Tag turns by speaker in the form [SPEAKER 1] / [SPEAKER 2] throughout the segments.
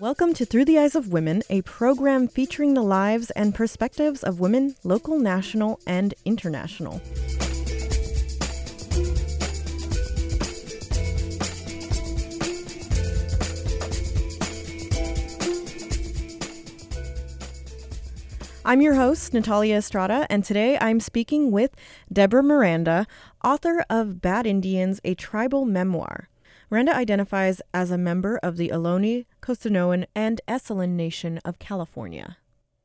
[SPEAKER 1] Welcome to Through the Eyes of Women, a program featuring the lives and perspectives of women, local, national, and international. I'm your host, Natalia Estrada, and today I'm speaking with Deborah Miranda, author of Bad Indians, a Tribal Memoir. Miranda identifies as a member of the Ohlone, Costanoan, and Esselen Nation of California.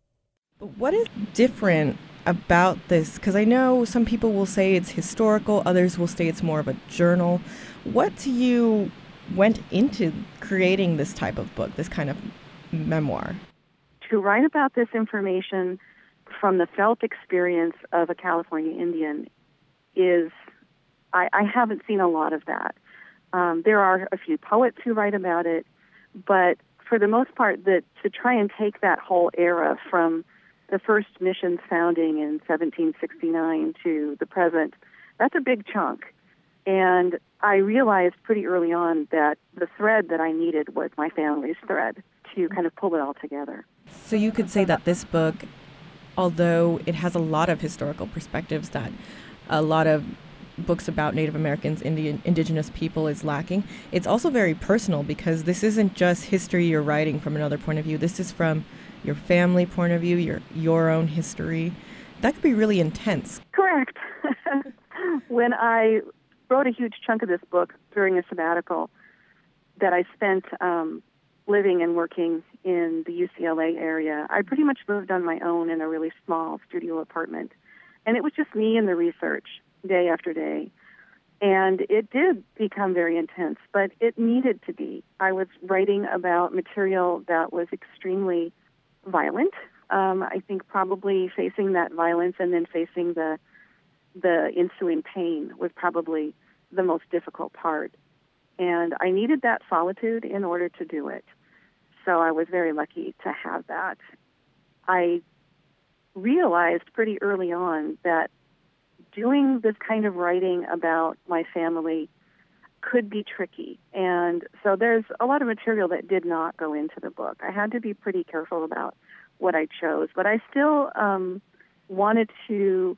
[SPEAKER 1] But what is different about this? Because I know some people will say it's historical, others will say it's more of a journal. What to you went into creating this type of book, this kind of memoir?
[SPEAKER 2] To write about this information from the felt experience of a California Indian is, I haven't seen a lot of that. There are a few poets who write about it, but for the most part, to try and take that whole era from the first mission's founding in 1769 to the present, that's a big chunk. And I realized pretty early on that the thread that I needed was my family's thread to kind of pull it all together.
[SPEAKER 1] So you could say that this book, although it has a lot of historical perspectives that a lot of books about Native Americans, indigenous people is lacking, it's also very personal because this isn't just history you're writing from another point of view. This is from your family point of view, your own history. That could be really intense.
[SPEAKER 2] Correct. When I wrote a huge chunk of this book during a sabbatical that I spent living and working in the UCLA area, I pretty much moved on my own in a really small studio apartment. And it was just me and the research day after day. And it did become very intense, but it needed to be. I was writing about material that was extremely violent. I think probably facing that violence and then facing the ensuing pain was probably the most difficult part. And I needed that solitude in order to do it. So I was very lucky to have that. I realized pretty early on that doing this kind of writing about my family could be tricky. And so there's a lot of material that did not go into the book. I had to be pretty careful about what I chose, but I still wanted to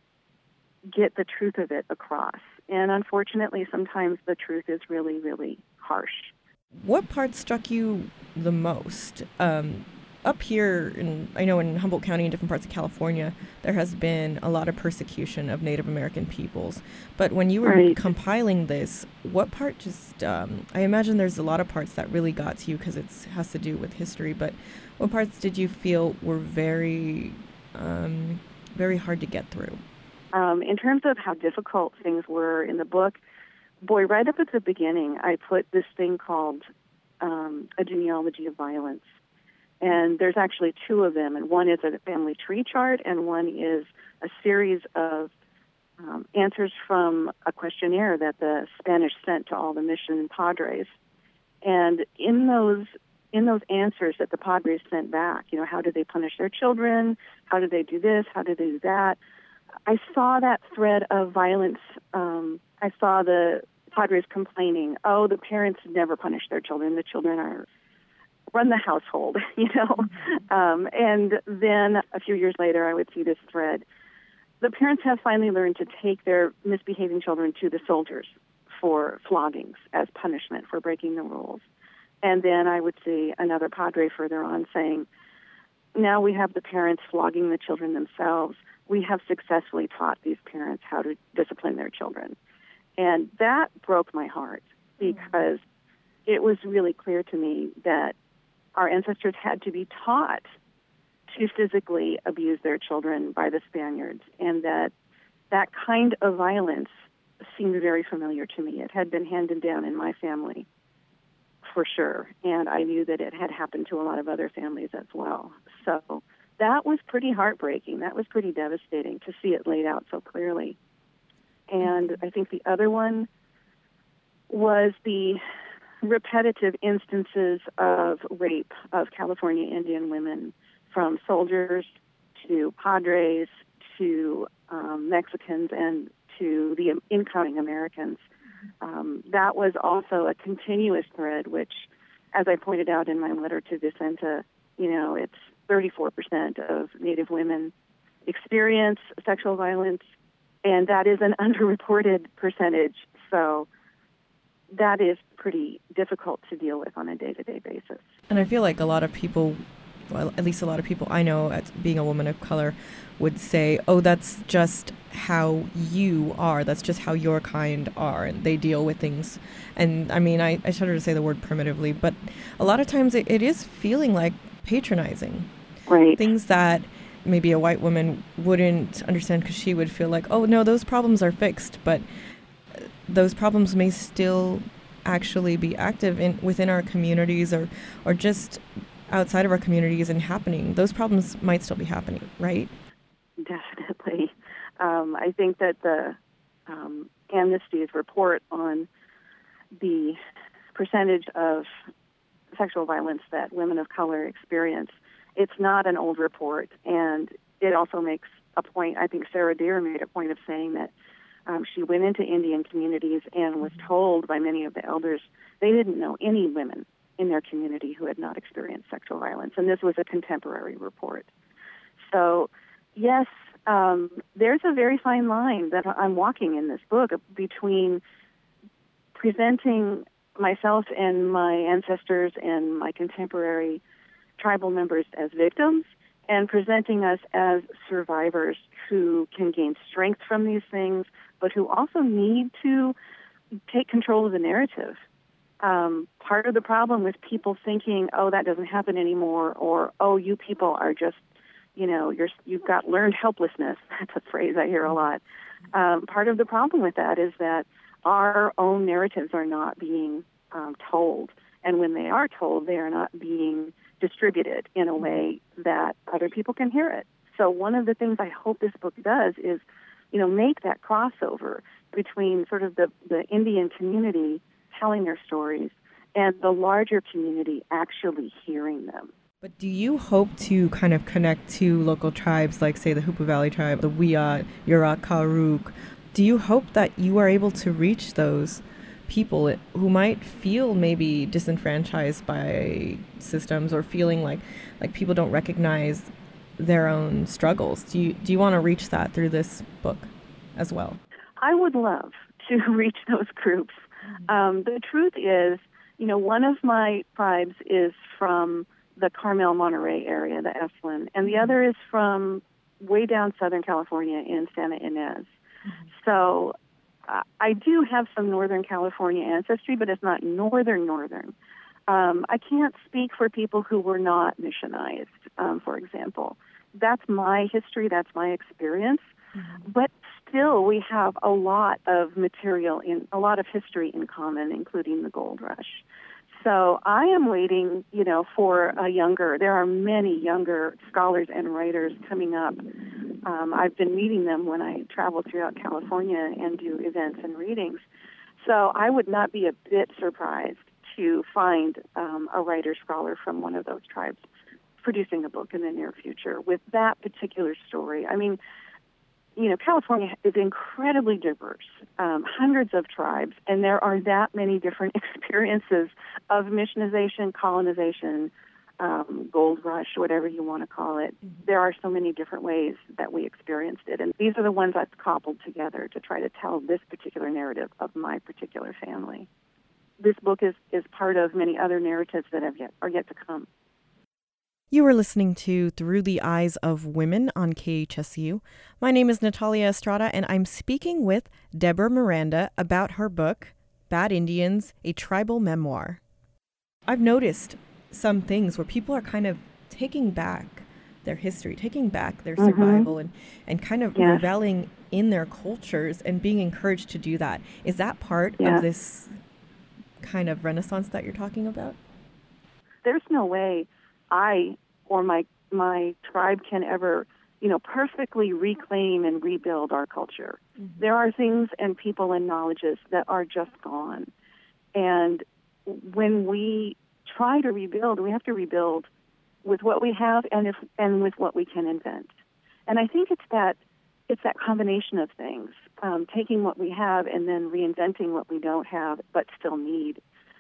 [SPEAKER 2] get the truth of it across. And unfortunately, sometimes the truth is really, really harsh.
[SPEAKER 1] What part struck you the most? Up here, I know in Humboldt County and different parts of California, there has been a lot of persecution of Native American peoples. But when you were compiling this, what part I imagine there's a lot of parts that really got to you because it has to do with history, but what parts did you feel were very, very hard to get through?
[SPEAKER 2] In terms of how difficult things were in the book, right up at the beginning, I put this thing called A Genealogy of Violence. And there's actually two of them, and one is a family tree chart, and one is a series of answers from a questionnaire that the Spanish sent to all the mission padres. And in those answers that the padres sent back, how did they punish their children? How did they do this? How did they do that? I saw that thread of violence. I saw the padres complaining, the parents never punish their children. The children run the household, And then a few years later, I would see this thread. The parents have finally learned to take their misbehaving children to the soldiers for floggings as punishment for breaking the rules. And then I would see another padre further on saying, now we have the parents flogging the children themselves. We have successfully taught these parents how to discipline their children. And that broke my heart because it was really clear to me that our ancestors had to be taught to physically abuse their children by the Spaniards, and that kind of violence seemed very familiar to me. It had been handed down in my family for sure, and I knew that it had happened to a lot of other families as well. So that was pretty heartbreaking. That was pretty devastating to see it laid out so clearly. And I think the other one was the repetitive instances of rape of California Indian women, from soldiers to padres to Mexicans and to the incoming Americans. That was also a continuous thread, which as I pointed out in my letter to Vicenta, it's 34% of Native women experience sexual violence, and that is an underreported percentage. So that is pretty difficult to deal with on a day-to-day basis.
[SPEAKER 1] And I feel like a lot of people, well, at least a lot of people I know, as being a woman of color, would say, oh, that's just how you are. That's just how your kind are. And they deal with things. And I mean, I shudder to say the word primitively, but a lot of times it is feeling like patronizing.
[SPEAKER 2] Right.
[SPEAKER 1] Things that maybe a white woman wouldn't understand because she would feel like, oh, no, those problems are fixed. But those problems may still actually be active within our communities or just outside of our communities and happening. Those problems might still be happening, right?
[SPEAKER 2] Definitely. I think that the Amnesty's report on the percentage of sexual violence that women of color experience, it's not an old report, and it also makes a point. I think Sarah Deer made a point of saying that she went into Indian communities and was told by many of the elders they didn't know any women in their community who had not experienced sexual violence, and this was a contemporary report. So, yes, there's a very fine line that I'm walking in this book between presenting myself and my ancestors and my contemporary tribal members as victims and presenting us as survivors who can gain strength from these things, but who also need to take control of the narrative. Part of the problem with people thinking, oh, that doesn't happen anymore, or, oh, you people are just, you've got learned helplessness. That's a phrase I hear a lot. Part of the problem with that is that our own narratives are not being told. And when they are told, they are not being distributed in a way that other people can hear it. So one of the things I hope this book does is, make that crossover between sort of the Indian community telling their stories and the larger community actually hearing them.
[SPEAKER 1] But do you hope to kind of connect to local tribes like, say, the Hoopa Valley tribe, the Wiyot, Yurok, Karuk? Do you hope that you are able to reach those people who might feel maybe disenfranchised by systems or feeling like people don't recognize their own struggles? Do you want to reach that through this book as well?
[SPEAKER 2] I would love to reach those groups. The truth is, one of my tribes is from the Carmel Monterey area, the Esalen, and the other is from way down Southern California in Santa Ynez. So I do have some Northern California ancestry, but it's not northern. I can't speak for people who were not missionized, for example. That's my history, that's my experience. But still, we have a lot of material, a lot of history in common, including the gold rush. So I am waiting, for there are many younger scholars and writers coming up. I've been meeting them when I travel throughout California and do events and readings. So I would not be a bit surprised to find a writer-scholar from one of those tribes producing a book in the near future with that particular story. I mean, California is incredibly diverse, hundreds of tribes, and there are that many different experiences of missionization, colonization, gold rush, whatever you want to call it. There are so many different ways that we experienced it, and these are the ones I've cobbled together to try to tell this particular narrative of my particular family. This book is part of many other narratives that are yet to come.
[SPEAKER 1] You are listening to Through the Eyes of Women on KHSU. My name is Natalia Estrada, and I'm speaking with Deborah Miranda about her book, Bad Indians, a Tribal Memoir. I've noticed some things where people are kind of taking back their history, taking back their survival, and kind of reveling in their cultures and being encouraged to do that. Is that part of this kind of renaissance that you're talking about?
[SPEAKER 2] There's no way I or my tribe can ever, perfectly reclaim and rebuild our culture. There are things and people and knowledges that are just gone. And when we try to rebuild, we have to rebuild with what we have and with what we can invent. And I think it's that combination of things, taking what we have and then reinventing what we don't have but still need.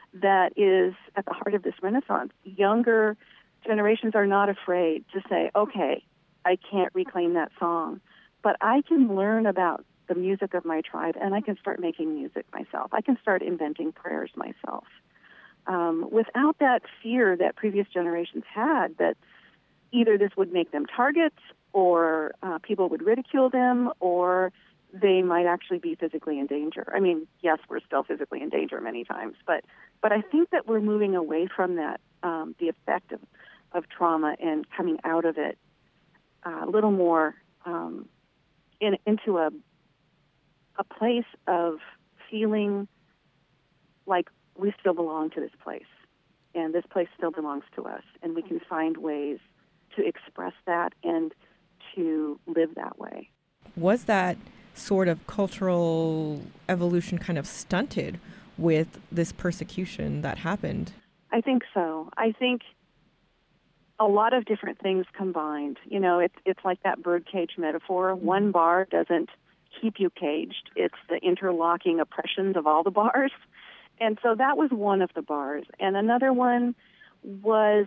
[SPEAKER 2] that is at the heart of this renaissance. Younger generations are not afraid to say, okay, I can't reclaim that song, but I can learn about the music of my tribe, and I can start making music myself. I can start inventing prayers myself. Without that fear that previous generations had, that either this would make them targets, or people would ridicule them, or they might actually be physically in danger. I mean, yes, we're still physically in danger many times, but I think that we're moving away from that, the effect of trauma, and coming out of it a little more into a place of feeling like we still belong to this place, and this place still belongs to us, and we can find ways to express that and to live that way.
[SPEAKER 1] Was that sort of cultural evolution kind of stunted with this persecution that happened?
[SPEAKER 2] I think so. I think a lot of different things combined. You know, it's like that birdcage metaphor. One bar doesn't keep you caged. It's the interlocking oppressions of all the bars. And so that was one of the bars. And another one was,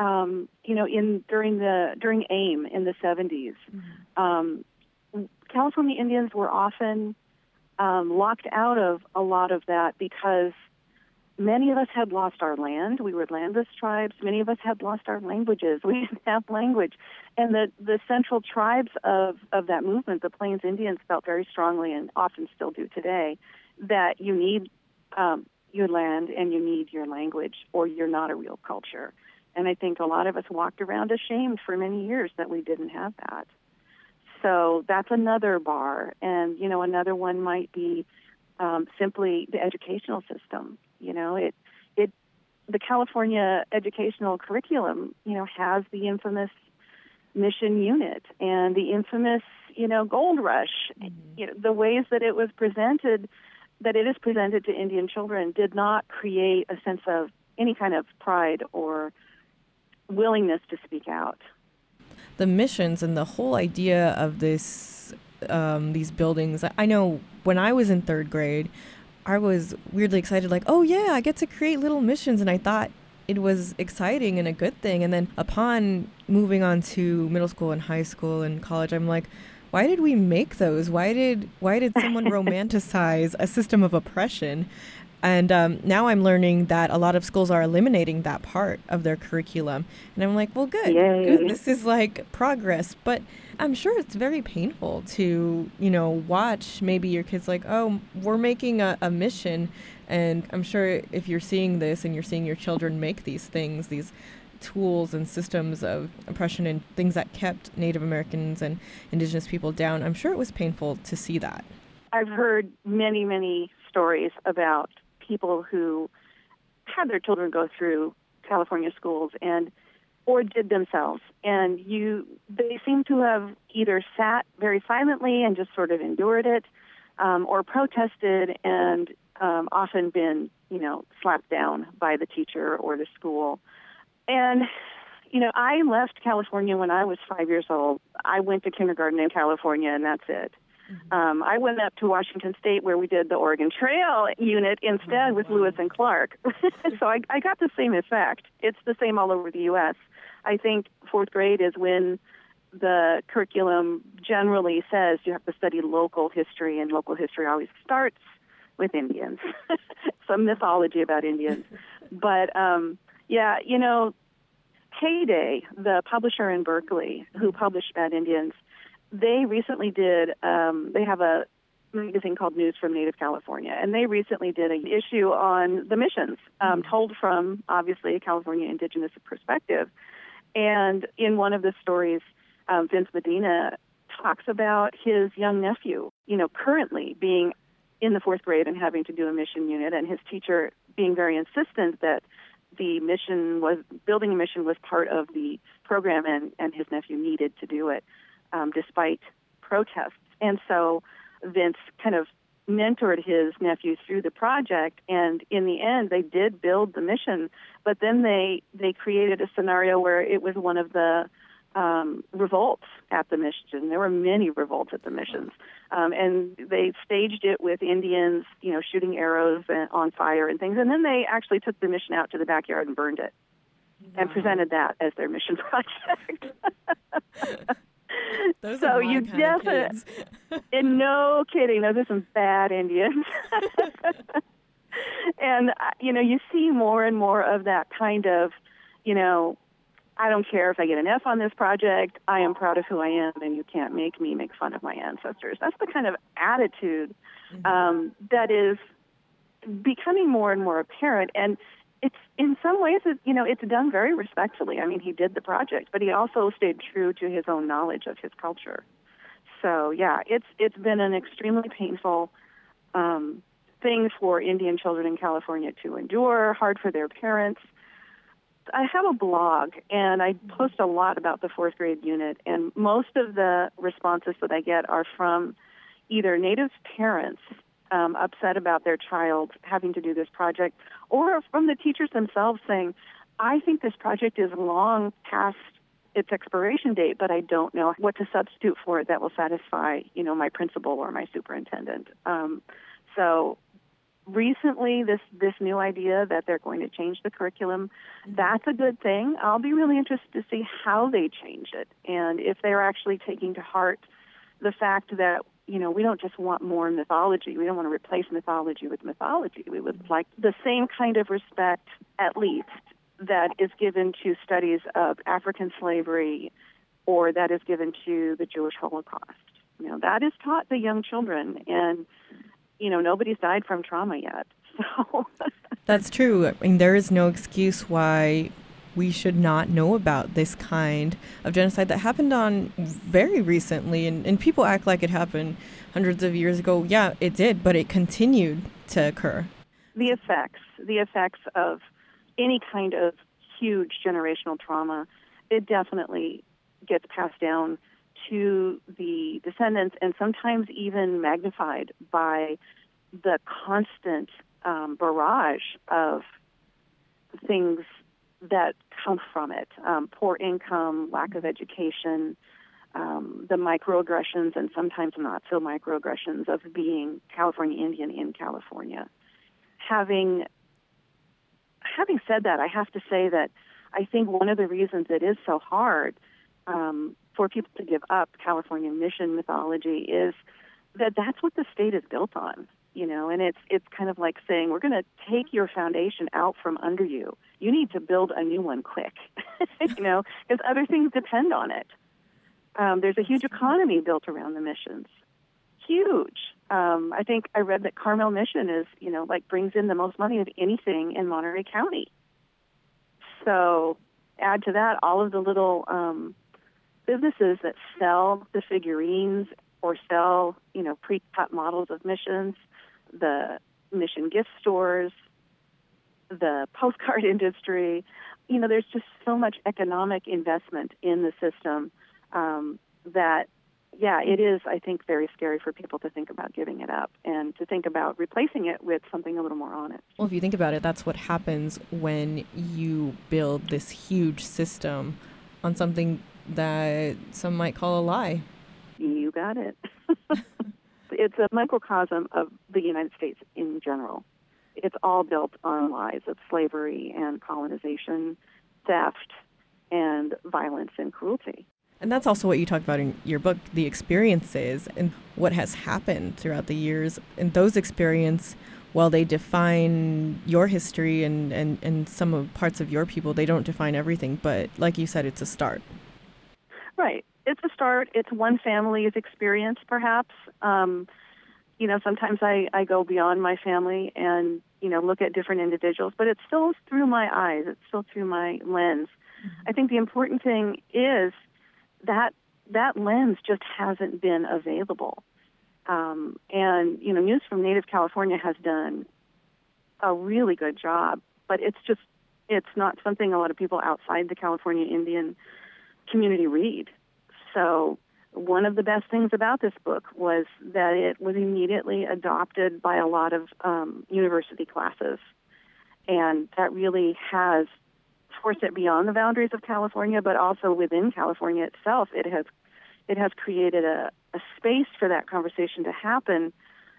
[SPEAKER 2] during AIM in the 70s, California Indians were often locked out of a lot of that because many of us had lost our land. We were landless tribes. Many of us had lost our languages. We didn't have language. And the central tribes of that movement, the Plains Indians, felt very strongly, and often still do today, that you need your land and you need your language, or you're not a real culture. And I think a lot of us walked around ashamed for many years that we didn't have that. So that's another bar. And, another one might be simply the educational system. The California educational curriculum, has the infamous mission unit and the infamous, gold rush. The ways that it was presented, that it is presented to Indian children, did not create a sense of any kind of pride or willingness to speak out.
[SPEAKER 1] The missions and the whole idea of these buildings. I know when I was in third grade, I was weirdly excited, like, oh yeah, I get to create little missions, and I thought it was exciting and a good thing. And then upon moving on to middle school and high school and college, I'm like, why did we make those? Why did someone romanticize a system of oppression? And now I'm learning that a lot of schools are eliminating that part of their curriculum. And I'm like, well, good. This is like progress. But I'm sure it's very painful to, watch maybe your kids like, oh, we're making a mission. And I'm sure if you're seeing this and you're seeing your children make these things, these tools and systems of oppression and things that kept Native Americans and Indigenous people down, I'm sure it was painful to see that.
[SPEAKER 2] I've heard many, many stories about people who had their children go through California schools or did themselves, and they seem to have either sat very silently and just sort of endured it, or protested and often been, slapped down by the teacher or the school. And, I left California when I was 5 years old. I went to kindergarten in California, and that's it. I went up to Washington State, where we did the Oregon Trail unit instead with Lewis and Clark. So I got the same effect. It's the same all over the U.S. I think fourth grade is when the curriculum generally says you have to study local history, and local history always starts with Indians. Some mythology about Indians. But, Heyday, the publisher in Berkeley who published Bad Indians, they recently did, they have a magazine called News from Native California, and they recently did an issue on the missions, told from, obviously, a California Indigenous perspective. And in one of the stories, Vince Medina talks about his young nephew, currently being in the fourth grade and having to do a mission unit, and his teacher being very insistent that building a mission was part of the program, and his nephew needed to do it, despite protests. And so Vince kind of mentored his nephew through the project, and in the end they did build the mission, but then they created a scenario where it was one of the revolts at the mission. There were many revolts at the missions. And they staged it with Indians, shooting arrows on fire and things. And then they actually took the mission out to the backyard and burned it and presented that as their mission project.
[SPEAKER 1] Those
[SPEAKER 2] so
[SPEAKER 1] are my
[SPEAKER 2] you
[SPEAKER 1] kind of kids.
[SPEAKER 2] And no kidding, those are some bad Indians. And, you see more and more of that kind of, I don't care if I get an F on this project, I am proud of who I am, and you can't make me make fun of my ancestors. That's the kind of attitude that is becoming more and more apparent. And it's, in some ways, it's done very respectfully. I mean, he did the project, but he also stayed true to his own knowledge of his culture. So, yeah, it's been an extremely painful thing for Indian children in California to endure, hard for their parents. I have a blog, and I post a lot about the fourth grade unit, and most of the responses that I get are from either Native parents upset about their child having to do this project, or from the teachers themselves saying, I think this project is long past its expiration date, but I don't know what to substitute for it that will satisfy, my principal or my superintendent. So recently, this new idea that they're going to change the curriculum, that's a good thing. I'll be really interested to see how they change it and if they're actually taking to heart the fact that, we don't just want more mythology. We don't want to replace mythology with mythology. We would like the same kind of respect, at least, that is given to studies of African slavery or that is given to the Jewish Holocaust. That is taught to young children, and nobody's died from trauma yet. So
[SPEAKER 1] That's true. I mean, there is no excuse why we should not know about this kind of genocide that happened on very recently. And people act like it happened hundreds of years ago. Yeah, it did, but it continued to occur.
[SPEAKER 2] The effects of any kind of huge generational trauma, it definitely gets passed down to the descendants, and sometimes even magnified by the constant barrage of things that come from it. Poor income, lack of education, the microaggressions, and sometimes not so microaggressions of being California Indian in California. Having said that, I have to say that I think one of the reasons it is so hard for people to give up California mission mythology is that that's what the state is built on, and it's kind of like saying, we're going to take your foundation out from under you. You need to build a new one quick, because other things depend on it. There's a huge economy built around the missions. Huge. I think I read that Carmel Mission is, brings in the most money of anything in Monterey County. So add to that all of the little businesses that sell the figurines or sell, pre-cut models of missions, the mission gift stores, the postcard industry. There's just so much economic investment in the system that, it is, I think, very scary for people to think about giving it up and to think about replacing it with something a little more honest.
[SPEAKER 1] Well, if you think about it, that's what happens when you build this huge system on something that some might call a lie.
[SPEAKER 2] You got it. It's a microcosm of the United States in general. It's all built on lies of slavery and colonization, theft, and violence and cruelty.
[SPEAKER 1] And that's also what you talk about in your book, the experiences and what has happened throughout the years. And those experiences, while they define your history and some of parts of your people, they don't define everything. But like you said, it's a start.
[SPEAKER 2] Right. It's a start. It's one family's experience, perhaps. Sometimes I go beyond my family and, look at different individuals, but it's still through my eyes. It's still through my lens. Mm-hmm. I think the important thing is that lens just hasn't been available. And News from Native California has done a really good job, but it's not something a lot of people outside the California Indian community read. So one of the best things about this book was that it was immediately adopted by a lot of university classes. And that really has force it beyond the boundaries of California, but also within California itself. It has created a space for that conversation to happen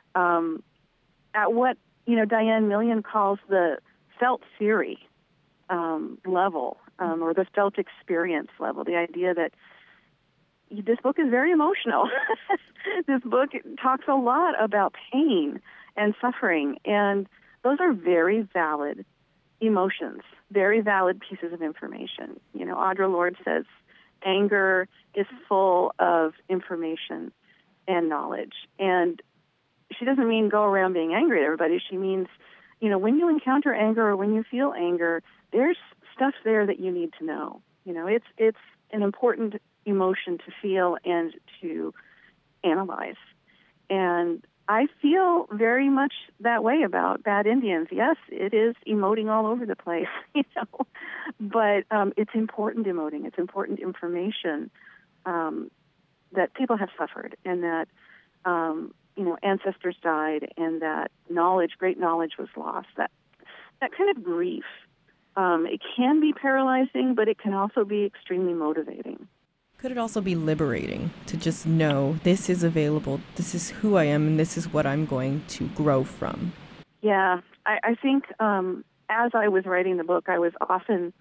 [SPEAKER 2] at what Diane Million calls the felt theory level, or the felt experience level. The idea that this book is very emotional. This book talks a lot about pain and suffering, and those are very valid emotions, very valid pieces of information. Audre Lorde says anger is full of information and knowledge. And she doesn't mean go around being angry at everybody. She means, when you encounter anger or when you feel anger, there's stuff there that you need to know. It's an important emotion to feel and to analyze. And I feel very much that way about Bad Indians. Yes, it is emoting all over the place, but it's important emoting. It's important information that people have suffered, and that ancestors died, and that great knowledge was lost. That kind of grief, it can be paralyzing, but it can also be extremely motivating.
[SPEAKER 1] Could it also be liberating to just know this is available, this is who I am, and this is what I'm going to grow from?
[SPEAKER 2] Yeah, I think as I was writing the book, I often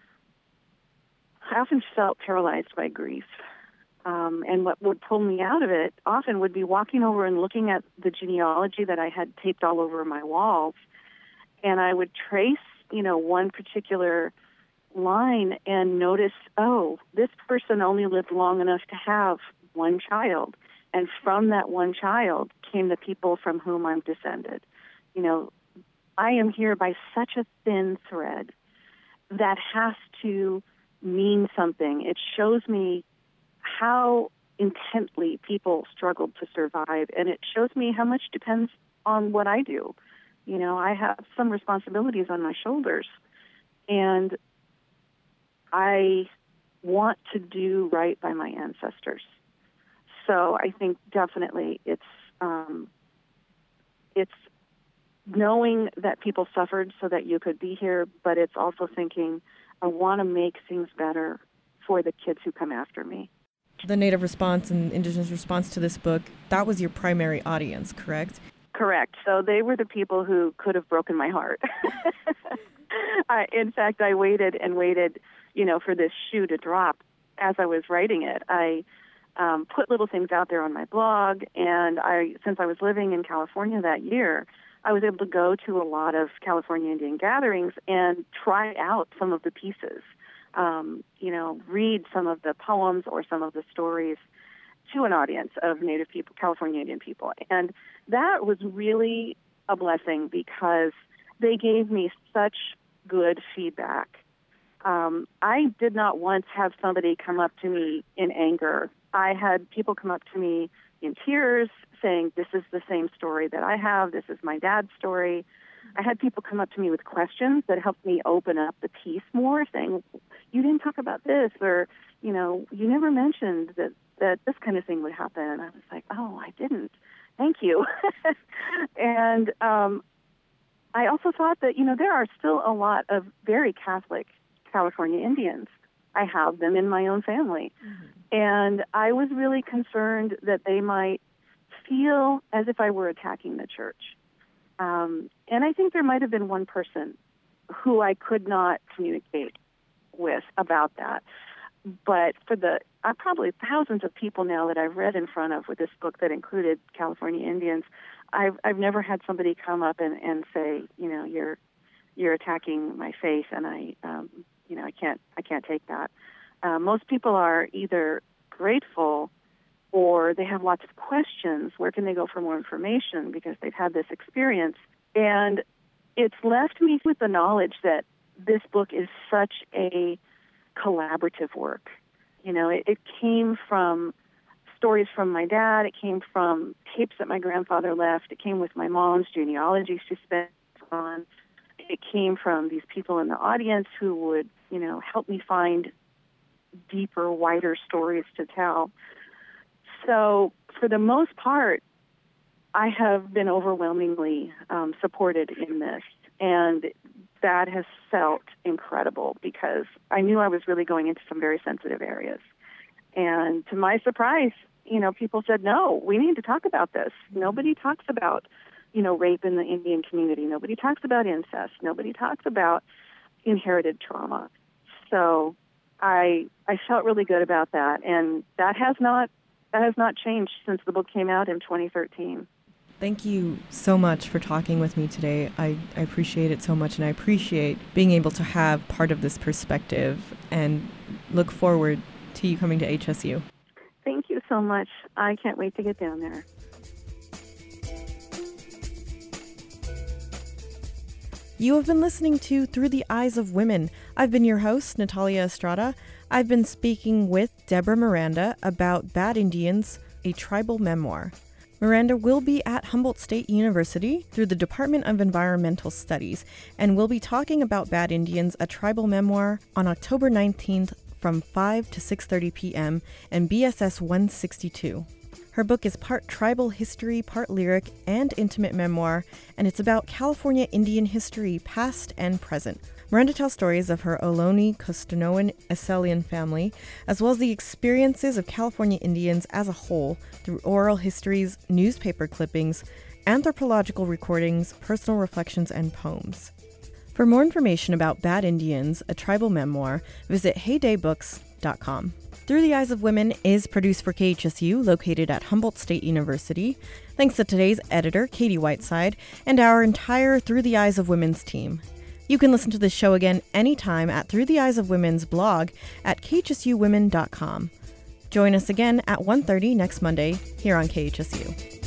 [SPEAKER 2] felt paralyzed by grief. And what would pull me out of it often would be walking over and looking at the genealogy that I had taped all over my walls. And I would trace, one particular line and notice, oh, this person only lived long enough to have one child. And from that one child came the people from whom I'm descended. I am here by such a thin thread that has to mean something. It shows me how intently people struggled to survive, and it shows me how much depends on what I do. I have some responsibilities on my shoulders, and I want to do right by my ancestors. So I think definitely it's knowing that people suffered so that you could be here, but it's also thinking, I want to make things better for the kids who come after me.
[SPEAKER 1] The Native response and Indigenous response to this book, that was your primary audience, correct?
[SPEAKER 2] Correct. So they were the people who could have broken my heart. In fact, I waited and waited, for this shoe to drop. As I was writing it, I put little things out there on my blog, and since I was living in California that year, I was able to go to a lot of California Indian gatherings and try out some of the pieces, read some of the poems or some of the stories to an audience of Native people, California Indian people. And that was really a blessing because they gave me such good feedback. I did not once have somebody come up to me in anger. I had people come up to me in tears saying, this is the same story that I have. This is my dad's story. I had people come up to me with questions that helped me open up the piece more, saying, you didn't talk about this, or, you never mentioned that this kind of thing would happen. And I was like, oh, I didn't. Thank you. And I also thought that, there are still a lot of very Catholic California Indians. I have them in my own family. Mm-hmm. And I was really concerned that they might feel as if I were attacking the church. And I think there might have been one person who I could not communicate with about that. But for the probably thousands of people now that I've read in front of with this book that included California Indians, I've never had somebody come up and say, you're attacking my faith, and I can't take that. Most people are either grateful or they have lots of questions. Where can they go for more information because they've had this experience? And it's left me with the knowledge that this book is such a collaborative work. It came from stories from my dad. It came from tapes that my grandfather left. It came with my mom's genealogy she spent on. It came from these people in the audience who would, help me find deeper, wider stories to tell. So for the most part, I have been overwhelmingly supported in this. And that has felt incredible because I knew I was really going into some very sensitive areas. And to my surprise, people said, no, we need to talk about this. Nobody talks about, rape in the Indian community. Nobody talks about incest. Nobody talks about inherited trauma. So I felt really good about that. And that has not changed since the book came out in 2013.
[SPEAKER 1] Thank you so much for talking with me today. I appreciate it so much, and I appreciate being able to have part of this perspective and look forward to you coming to HSU.
[SPEAKER 2] Thank you so much. I can't wait to get down there.
[SPEAKER 1] You have been listening to Through the Eyes of Women. I've been your host, Natalia Estrada. I've been speaking with Deborah Miranda about Bad Indians, a tribal memoir. Miranda will be at Humboldt State University through the Department of Environmental Studies, and will be talking about Bad Indians, a tribal memoir, on October 19th from 5 to 6:30 p.m. and BSS 162. Her book is part tribal history, part lyric, and intimate memoir, and it's about California Indian history, past and present. Miranda tells stories of her Ohlone Costanoan Esselian family, as well as the experiences of California Indians as a whole through oral histories, newspaper clippings, anthropological recordings, personal reflections, and poems. For more information about Bad Indians, a tribal memoir, visit heydaybooks.com. Through the Eyes of Women is produced for KHSU, located at Humboldt State University. Thanks to today's editor, Katie Whiteside, and our entire Through the Eyes of Women's team. You can listen to this show again anytime at Through the Eyes of Women's blog at khsuwomen.com. Join us again at 1:30 next Monday here on KHSU.